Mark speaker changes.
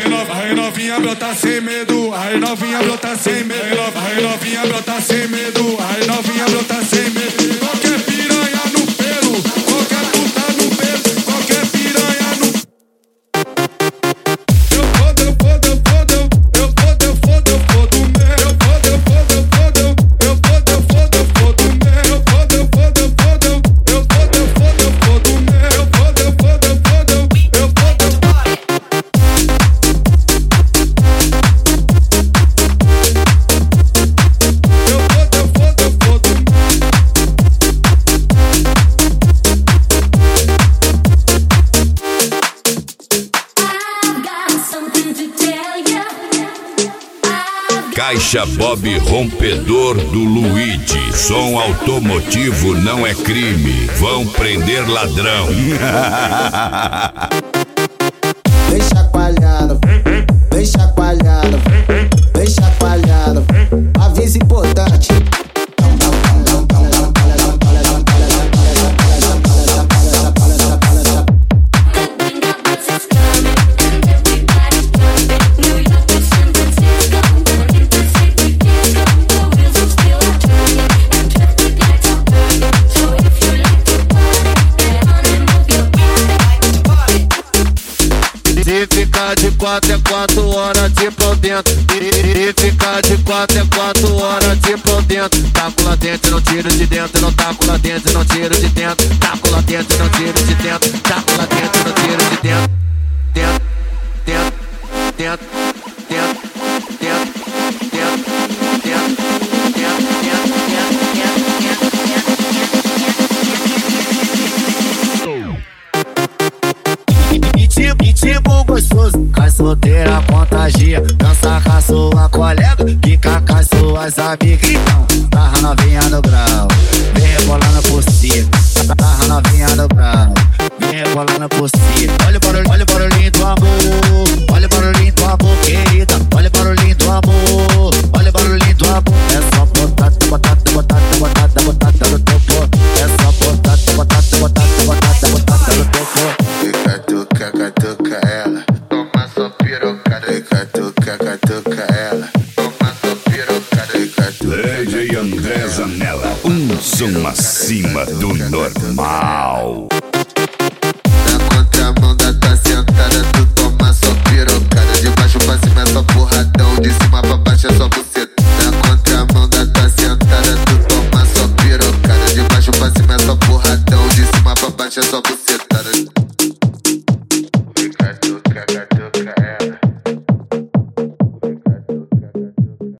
Speaker 1: Aí novinha brota sem medo, aí novinha brota sem medo, aí novinha brota sem medo, aí novinha brota sem medo. Qualquer piranha no pelo, qualquer puta no pelo, qualquer piranha no. Eu fodo mesmo. Eu fodo mesmo.
Speaker 2: Caixa Bob rompedor do Luigi. Som automotivo não é crime. Vão prender ladrão.
Speaker 3: Vem chacoalhando, vem chacoalhando, vem chacoalhando. Aviso importante.
Speaker 4: Se ficar de 4 é 4 horas de pau dentro. Se ficar de 4 é 4 horas de pau dentro. Taco lá dentro, não tiro de dentro. Não taco lá dentro, não tiro de dentro. Taco lá dentro, não tiro de dentro. Taco lá dentro, não tiro de dentro. Dentro, dentro, dentro, dentro, dentro, dentro,
Speaker 3: Ritmo gostoso, com a solteira contagia. Dança com a sua colega, fica com as suas amigas. Então, tarra novinha no grau, vem rebolando por cima. Tarra novinha no grau, vem rebolando por cima. Olha o barulhinho do amor, olha o barulhinho do amor, querida. Olha o barulhinho do amor, olha o barulhinho do amor. É só botar no topo. É só botar no topo.
Speaker 4: Catuca ela, toma sua pirocada. Catuca ela, toma sua pirocada.
Speaker 2: DJ André Zanella, som macio.